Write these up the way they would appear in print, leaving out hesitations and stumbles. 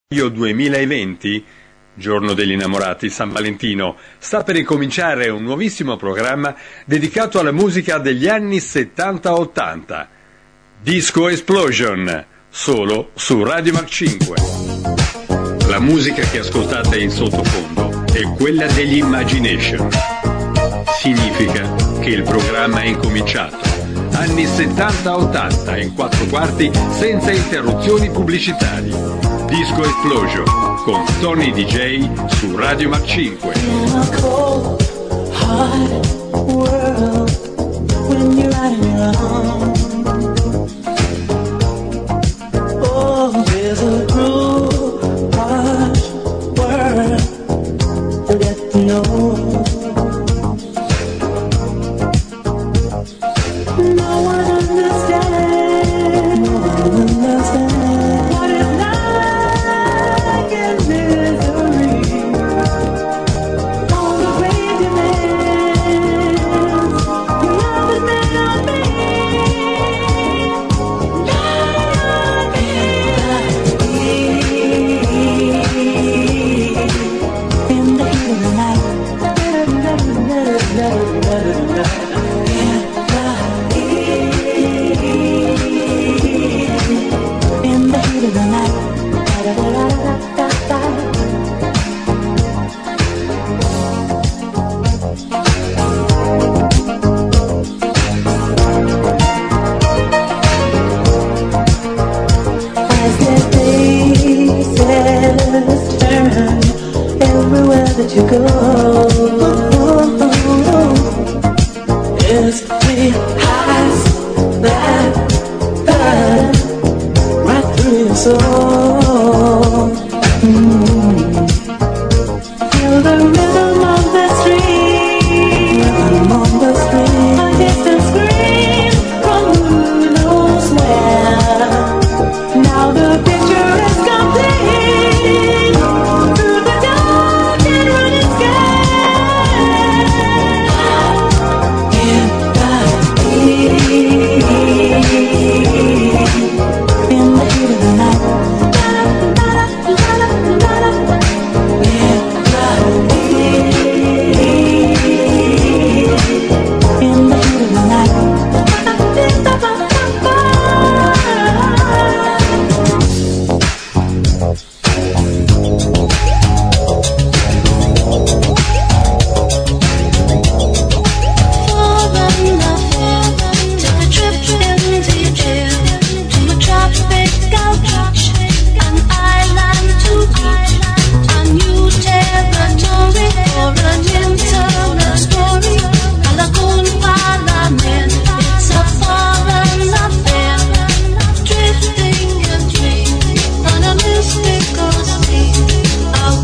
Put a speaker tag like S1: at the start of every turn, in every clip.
S1: Io 2020, giorno degli innamorati, San Valentino, sta per incominciare un nuovissimo programma dedicato alla musica degli anni 70-80. Disco Explosion, solo su Radio Mark 5. La musica che ascoltate in sottofondo è quella degli Imagination. Significa che il programma è incominciato. Anni 70-80 in 4 quarti senza interruzioni pubblicitarie. Disco Explosion con Tony DJ su Radio Mark 5.
S2: In a cold, hard world, when you're riding around, oh, there's a cruel, harsh world to get to know. No one understands, no one understands what it's like in misery. All the crazy men, your love is made of me, not me. In the heat of the night, in the heat of the night, as their faces turn everywhere that you go, is the highs that burn right through your soul. Feel the rhythm of the stream, rhythm of the stream. A distant scream from who knows where. Now the picture is complete through the dark and running sky. In the heat of the night. I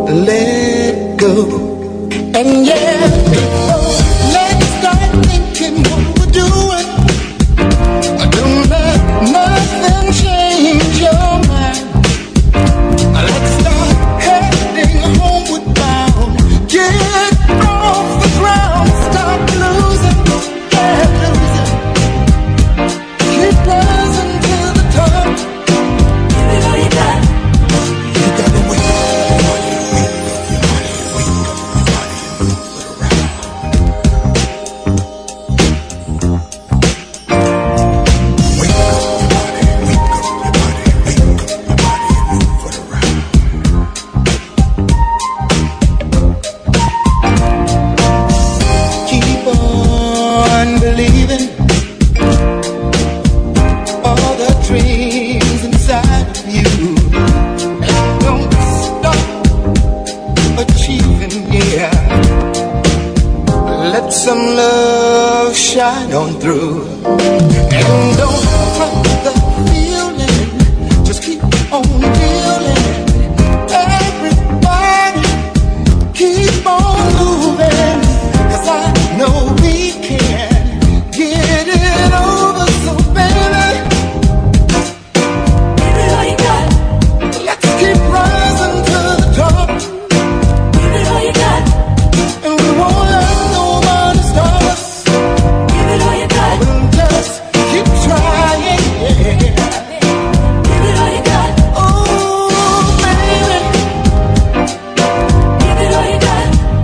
S3: let go. And yeah, let's start thinking what we're doing. Don't let nothing change your mind. Let's start heading homeward bound. Get off the ground, stop losing, yeah, losing. Keep rising to the top. Give it all you got. You gotta wake up, believing all the dreams inside of you, and don't stop achieving, yeah. Let some love shine on through, and don't fight the feeling, just keep on feeling. Everybody keep on moving, 'cause I know we can get it over, so baby, give it all you got. Let's keep rising to the top. Give it all you got. And we won't let nobody stop us. Give it all you got. We'll just keep trying, yeah. Give it all you got. Oh, baby, give it all you got.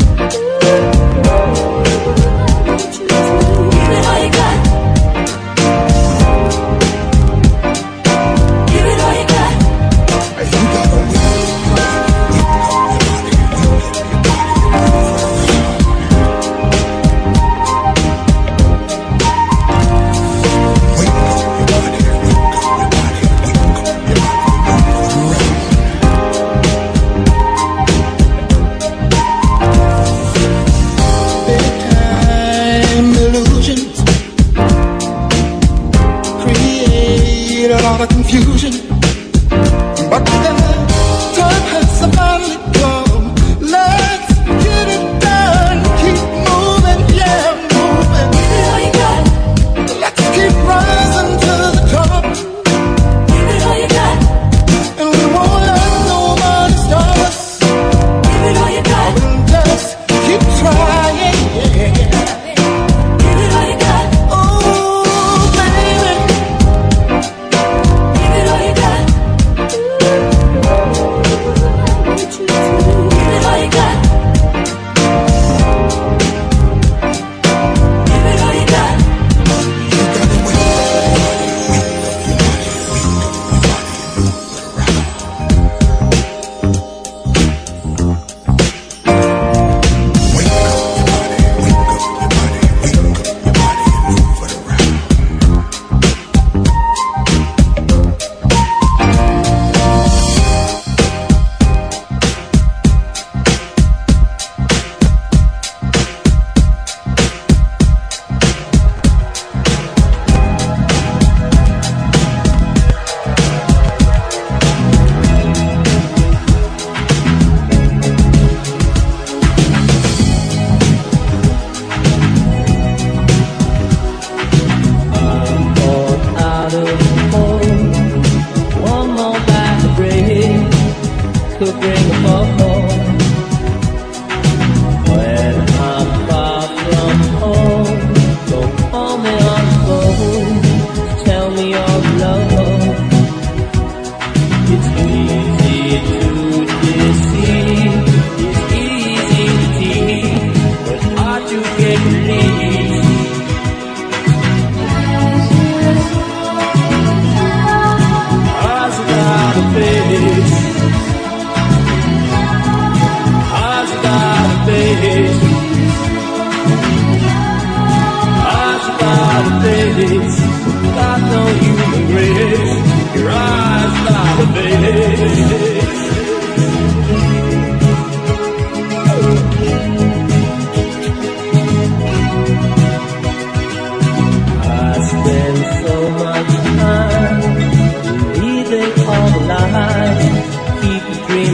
S3: A lot of confusion, but the time has finally come. Let's get it done. Keep moving, yeah, moving. Give it all you got. Let's keep rising to the top. Give it all you got. And we won't let nobody stop us. Give it all you got. We'll just keep trying, yeah. Give it all you got. Oh, baby, give it all you got.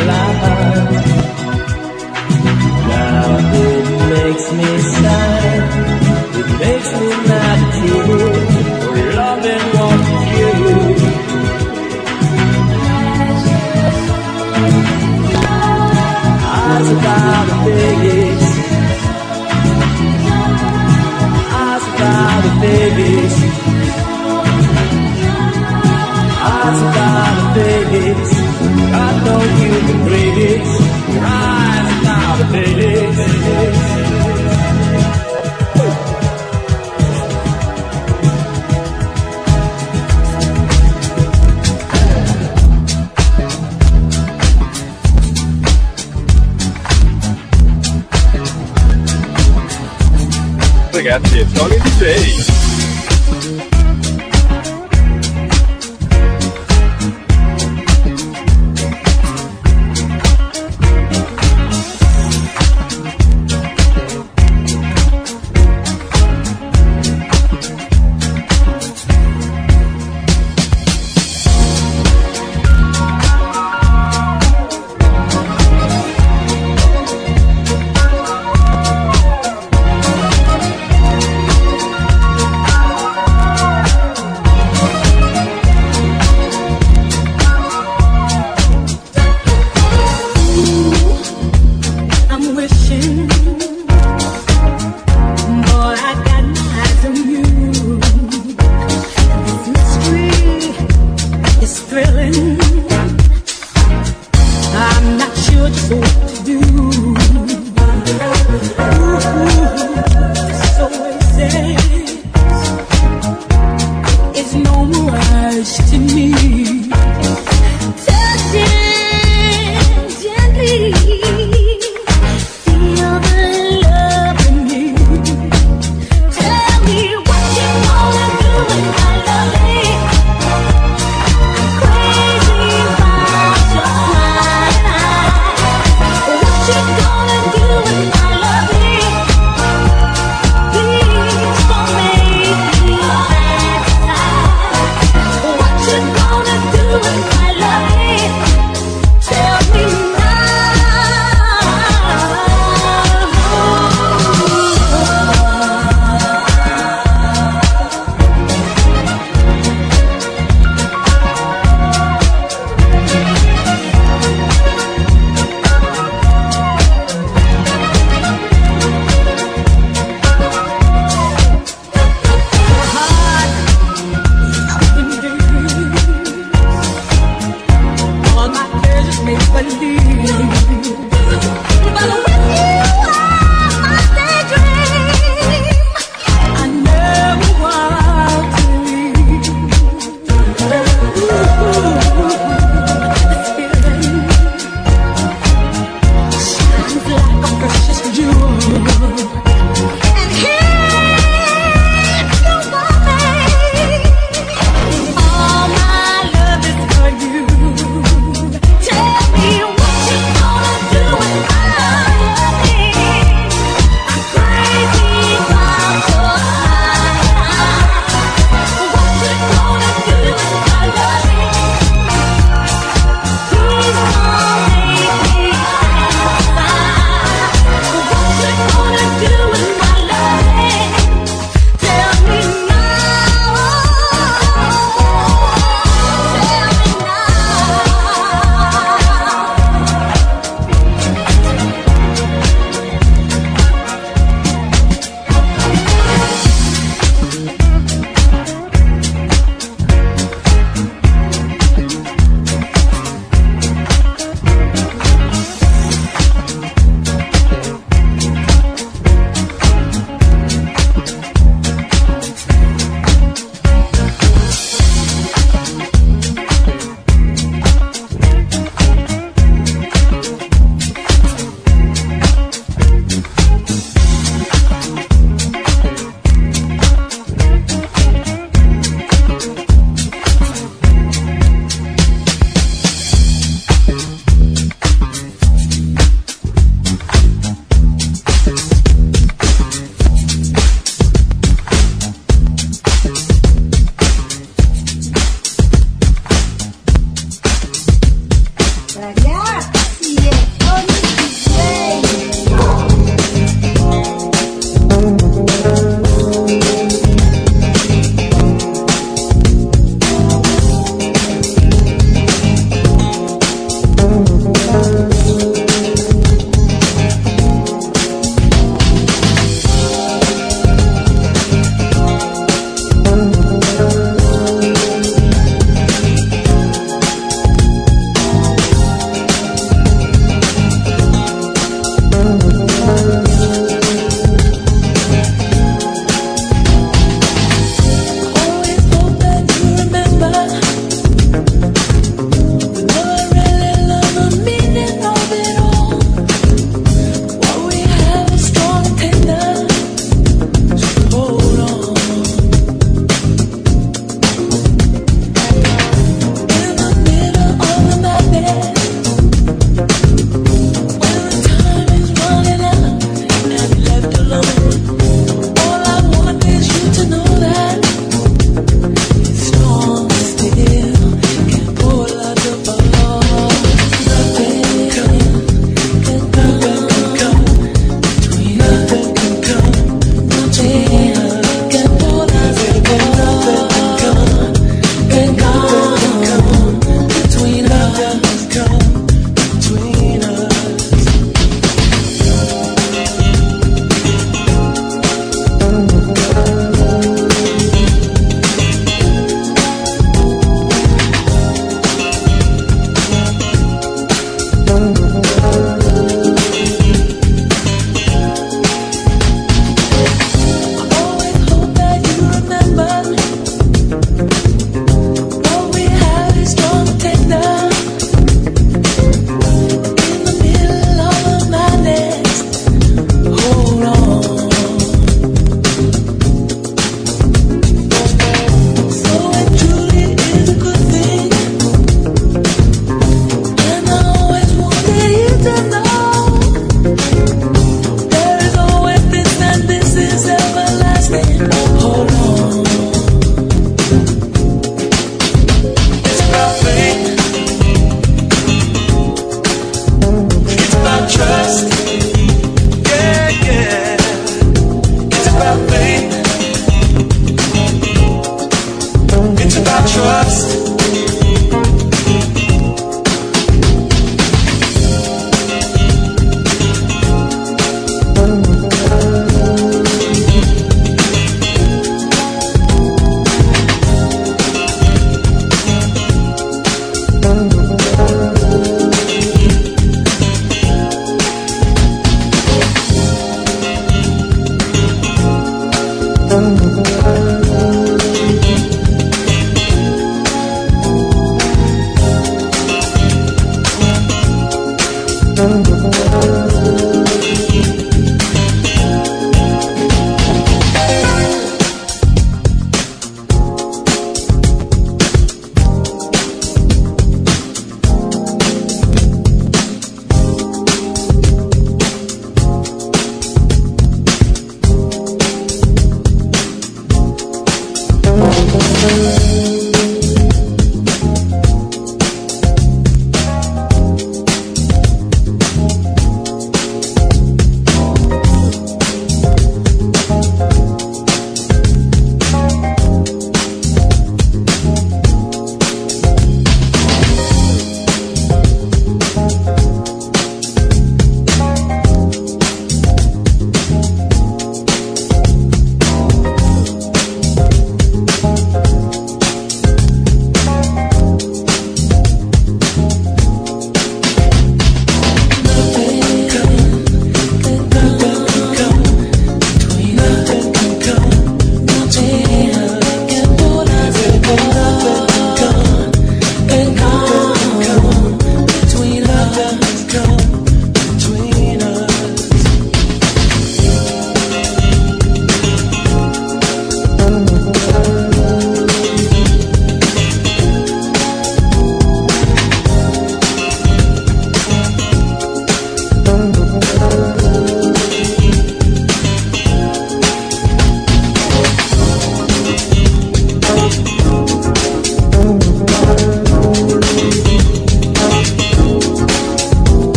S4: alive. Now it makes me sad, it makes me mad at you, for loving what you do. Eyes about the biggest, eyes about the biggest, eyes about the biggest. I know you can bring it. Your eyes about the biggest.
S1: Ragazzi, è Tony DJ.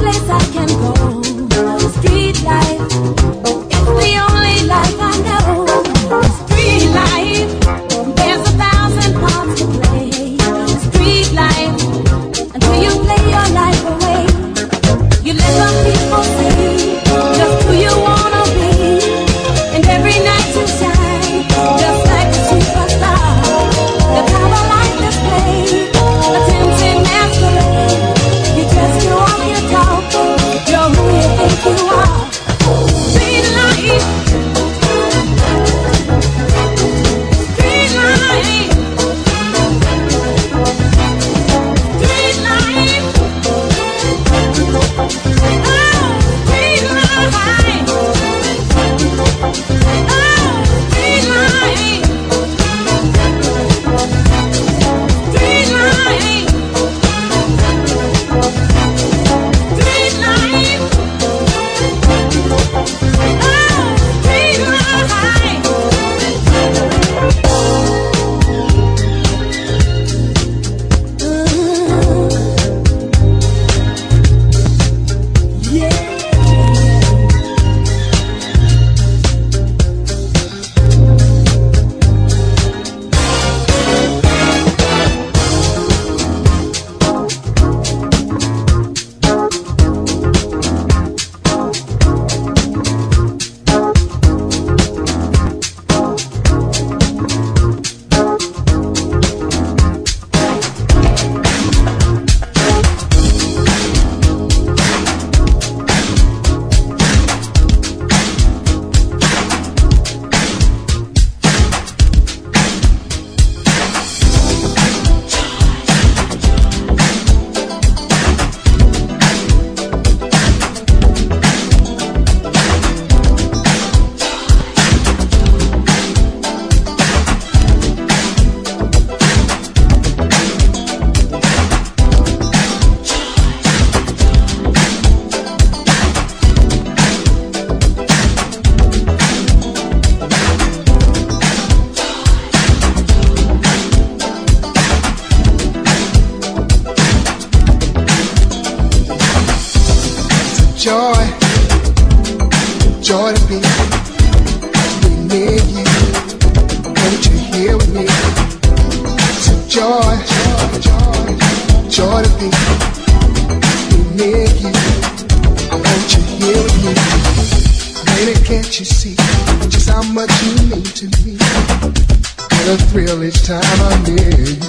S2: place I can go. Street life, it's the only life I know. Street life, there's 1,000 parts to play. Street life, until you play your life away. You let some people see just who you wanna be, and every night you shine just like a superstar. That's how a life is played, a tempting masquerade. You just you walk your talk, you're who you think you are. Street life, street life, street life.
S3: Joy, joy to be near you. Won't you hear with me? So joy, joy to be near you. Won't you hear with me? Baby, can't you see just how much you mean to me? Get a thrill each time I'm near you.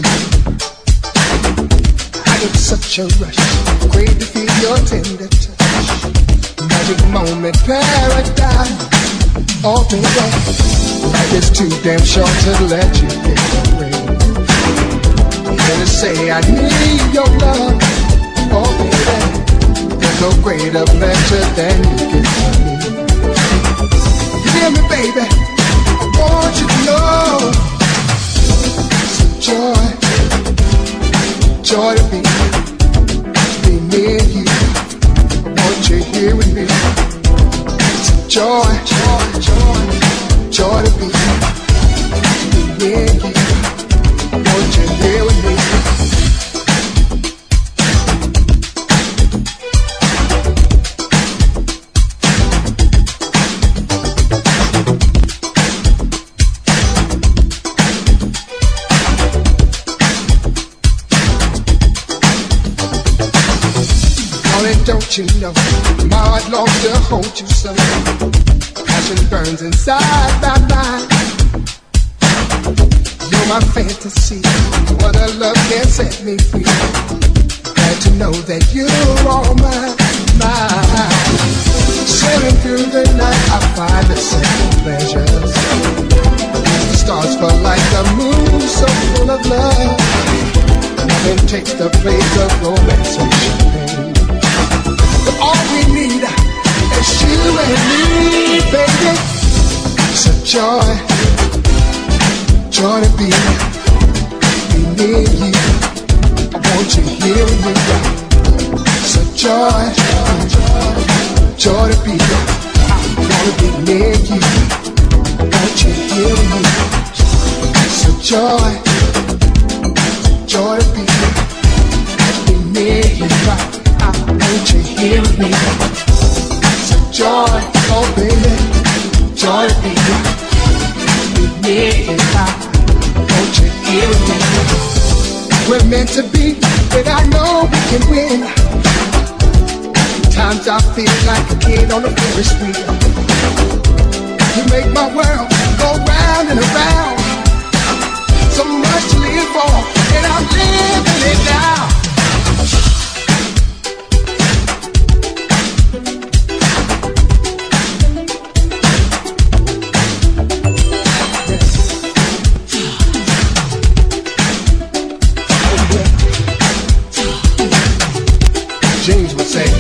S3: I get such a rush, great to feel your tender touch. Magic moment, paradise. Oh, baby, life is too damn short to let you get away. Better say I need your love. Oh, baby, there's no greater pleasure than you give to me. Hear me, baby, I want you to know. It's joy to be near you. Won't you hear with me? It's joy to be near you. Won't you hear with me? Don't you know, my heart longs to hold you so. Passion burns inside my mind. You're my fantasy, what a love can set me free. Glad to know that you're all mine. Sailing through the night, I find the simple pleasures. The stars fall like the moon, so full of love. Nothing takes the place of romance and champagne. But all we need is you and me, baby. It's a joy to be near you. I want you here with me. It's a joy to be. I want to be near you. I want you here with me. It's a joy to be near you. I want Don't you hear me? So joy, oh baby, joy me. With me and don't you hear me? We're meant to be, and I know we can win. Times I feel like a kid on a Ferris wheel. You make my world go round and around. So much to live for, and I'm living it now. James would say,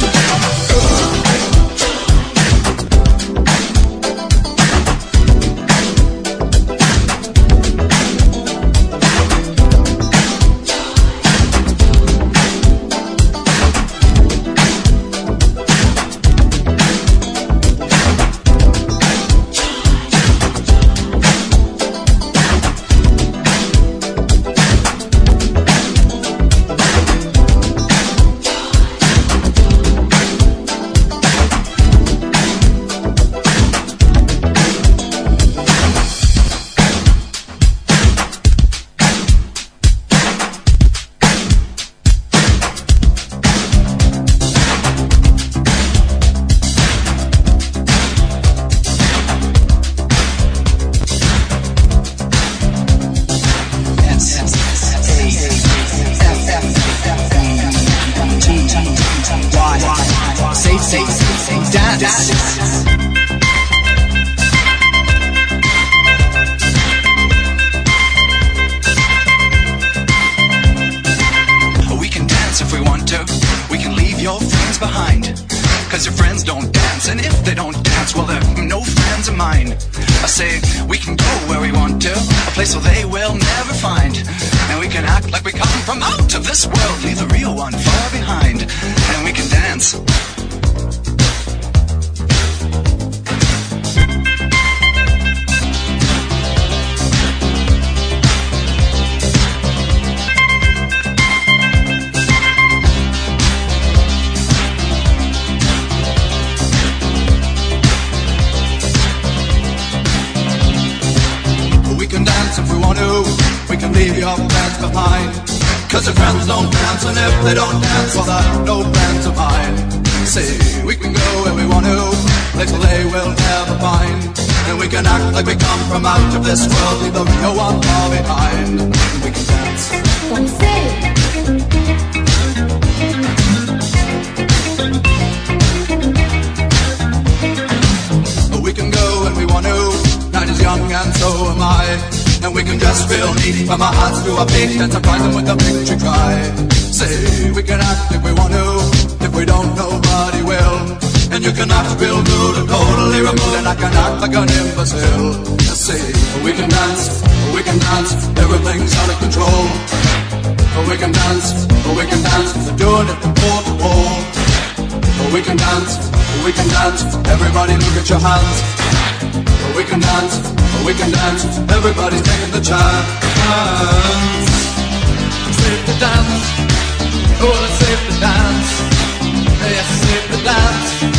S3: everybody's taking the chance. Safe to dance, oh it's safe to dance. Yes, it's safe to dance.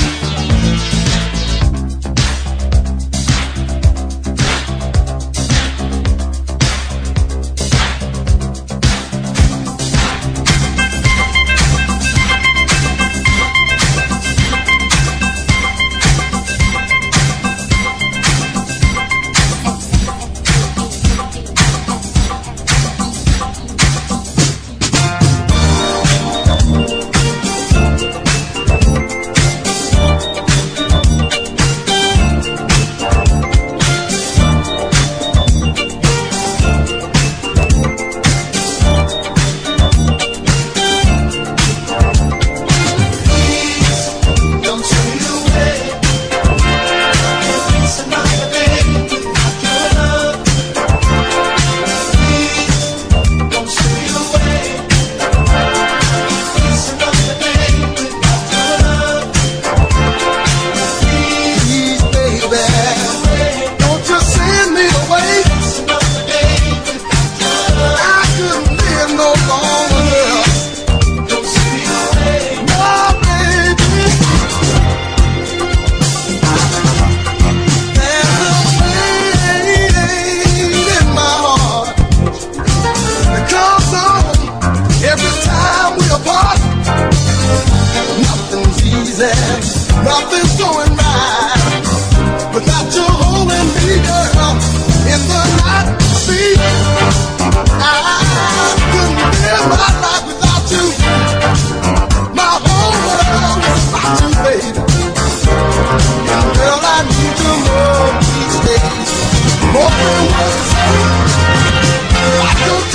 S3: understand nothing's going right without you holding me, girl. In the night, see, I couldn't live my life without you. My whole world is about you, baby. And girl, I need you more these days. More than words say. I don't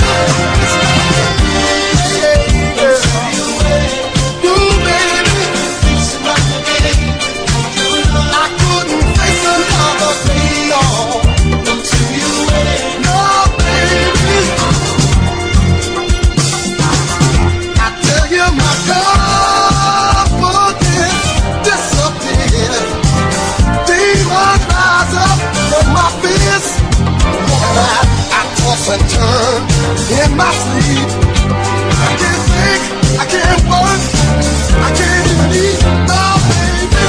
S3: and turn in my sleep. I can't think, I can't work, I can't even eat. No, baby,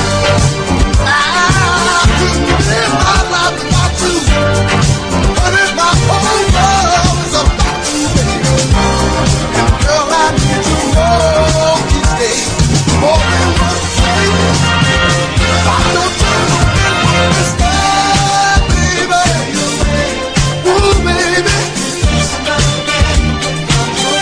S3: I couldn't live my life without you. But if my whole world is about you, baby, and girl, I need you more each day, more than one day. I don't understand, baby. Ooh, baby.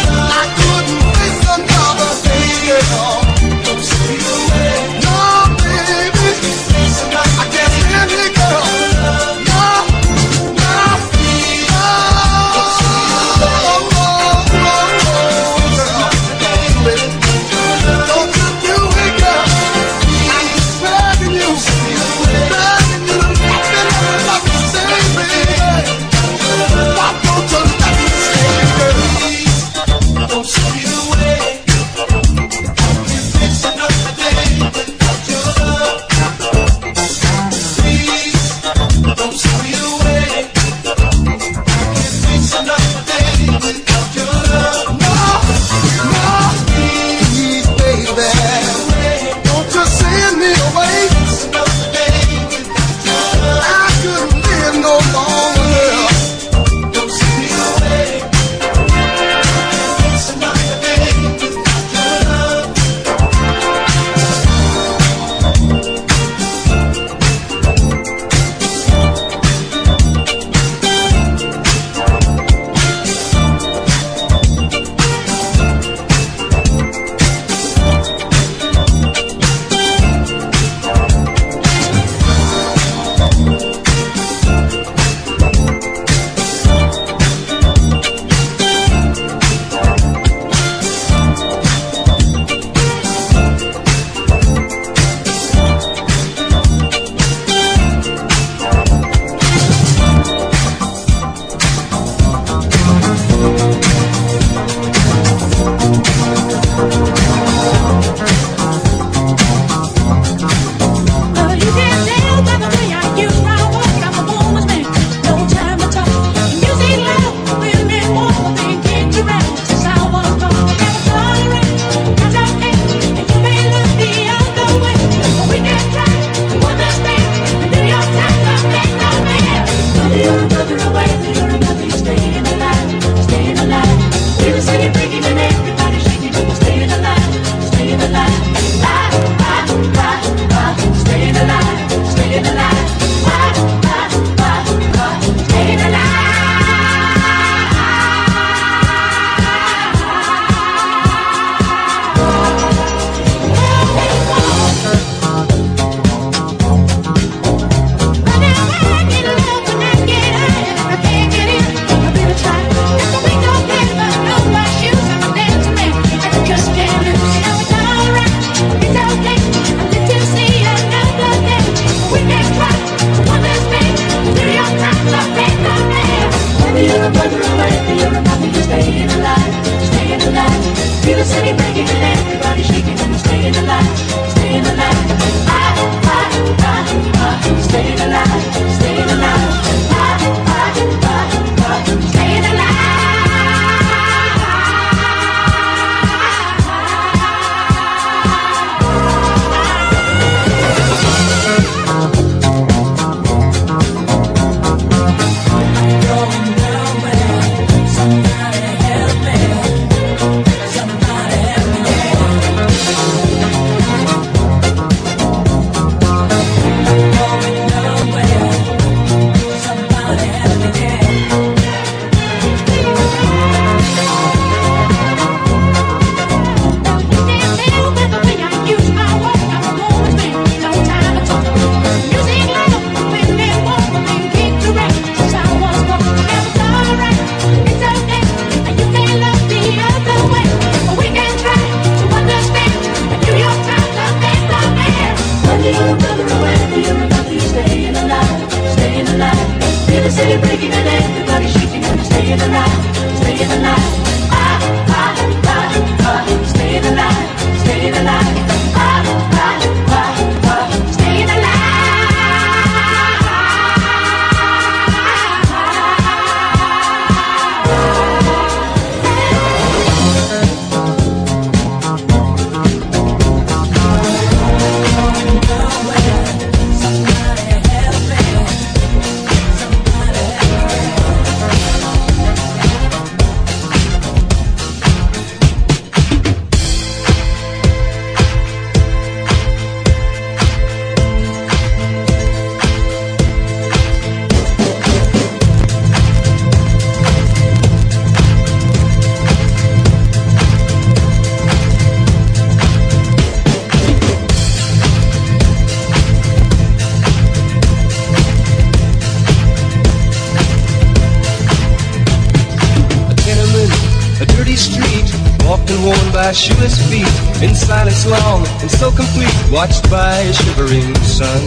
S5: by shoeless feet, in silence long and so complete, watched by a shivering sun.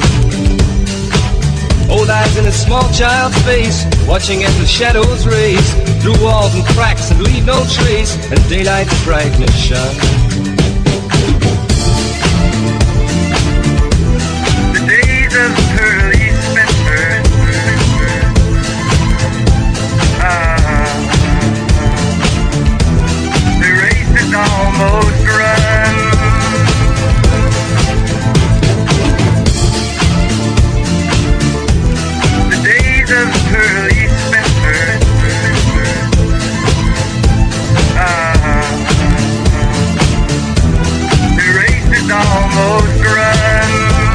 S5: Old eyes in a small child's face, watching as the shadows race through walls and cracks and leave no trace, and daylight's brightness shine.
S6: The days of Pearly Spencer, the race is almost run. The days of Pearly Spencer, the race is almost run.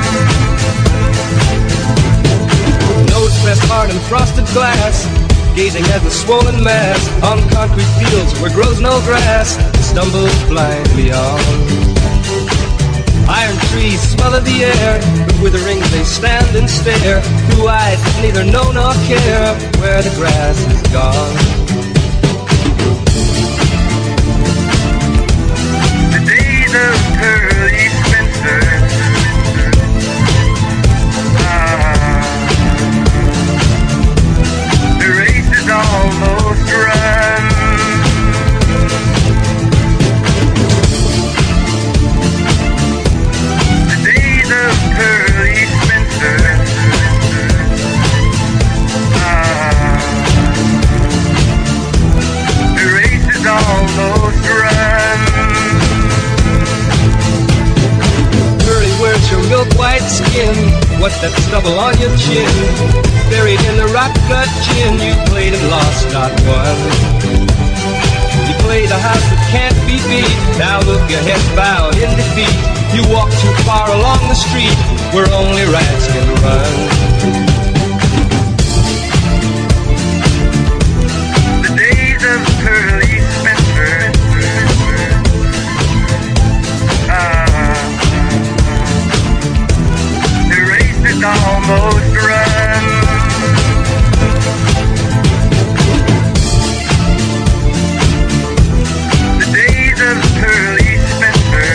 S5: Nose pressed hard in frosted glass, gazing at the swollen mass on concrete fields where grows no grass, stumbles blindly on. Iron trees smell of the air, but withering they stand and stare, through eyes that neither know nor care where the grass is gone.
S6: The days of Pearly Spencer, the race is almost run. The days of Pearly Spencer, the race is almost run.
S5: Pearly, where's your milk white skin? What's that stubble on your chin? Buried in the rock cut gin, you played and lost, not won. You played a house that can't be beat, now look your head bowed in defeat. You walk too far along the street where only rats can run.
S6: The days of Pearly Spencer, the race is almost run. The days of Pearly Spencer,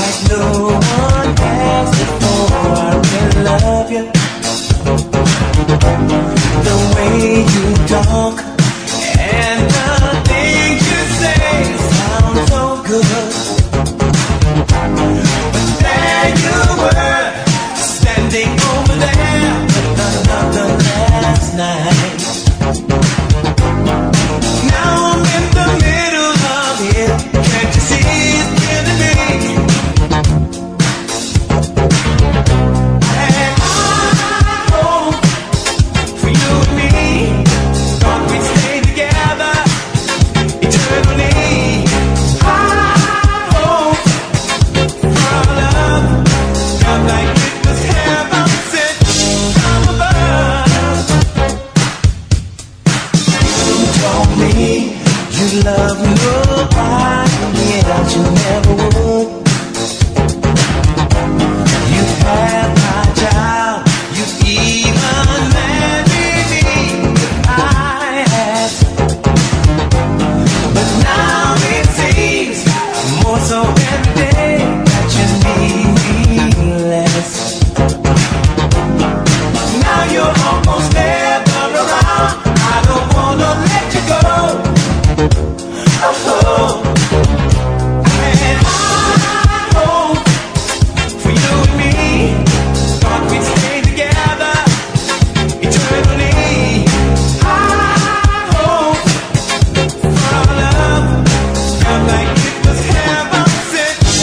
S4: like no one has before. I really love you. The way you talk and the things you say sound so good. But there you were, standing over there with another last night. Now I'm in the middle of it. Can't you see it's killing me? And I hope for you and me, thought we'd stay together eternally. I hope for our love, felt like it was heaven sent from above. You told me you love nobody else, you never would. You had my child, you even married me if I asked. But now it seems more so every day that you need me less. Now you're almost never around. I don't wanna let you go. Oh, and I hope for you and me, thought we'd stay together eternally. I hope for our love, felt like it was heaven sent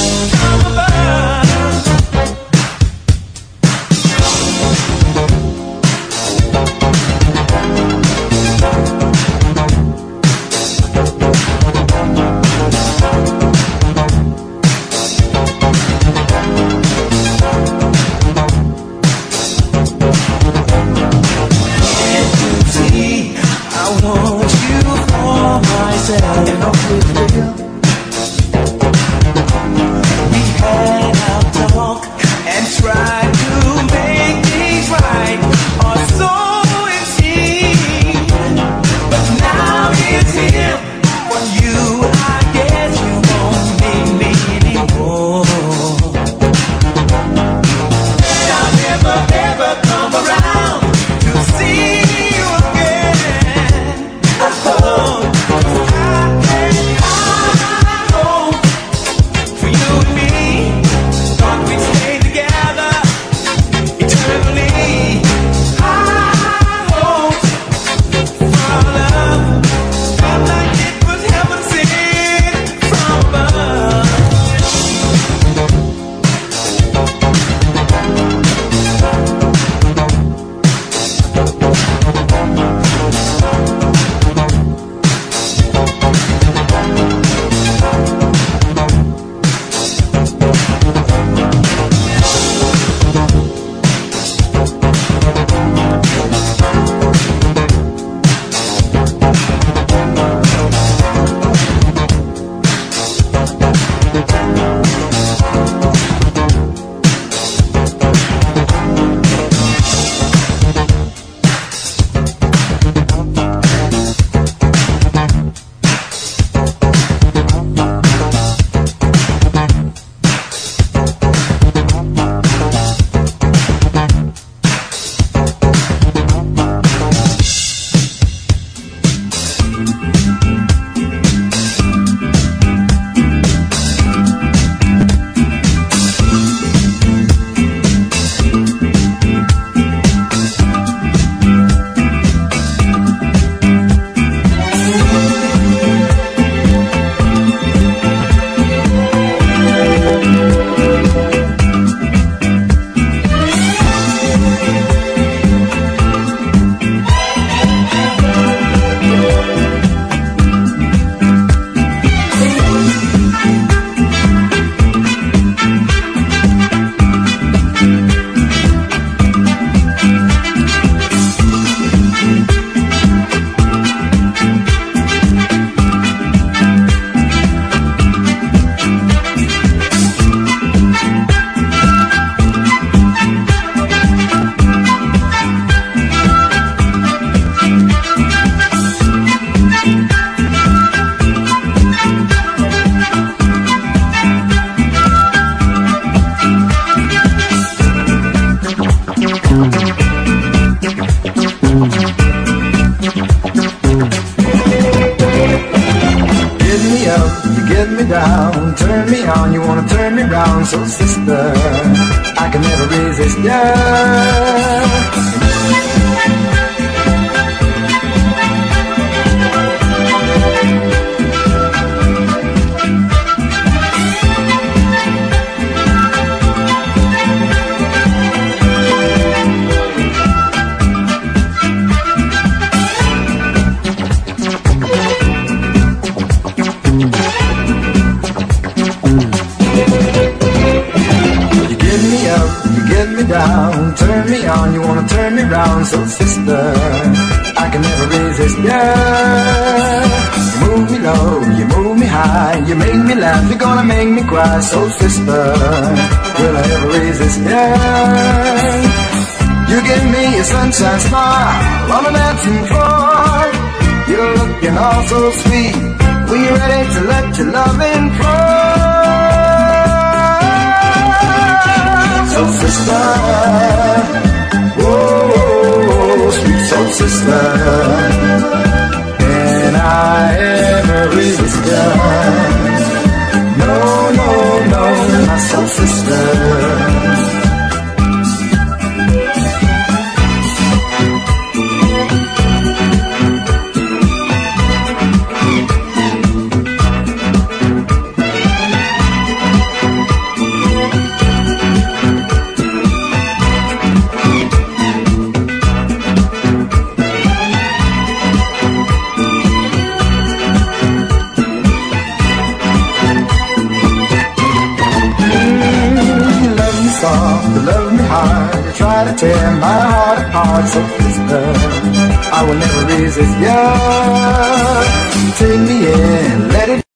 S3: down, turn me on, you wanna turn me round, so sister, I can never resist ya. Down, turn me on, you wanna turn me round, so sister, I can never resist ya. You move me low, you move me high, you make me laugh, you're gonna make me cry, so sister, will I ever resist ya? You give me a sunshine smile on the dancing floor, you're looking all so sweet, when you're ready to let your loving flow. Soul sister, whoa, sweet soul sister, can I ever resist ya? No, no, no, my soul sister. Love me hard, you try to tear my heart apart, so sister, I will never resist ya. Take me in, let it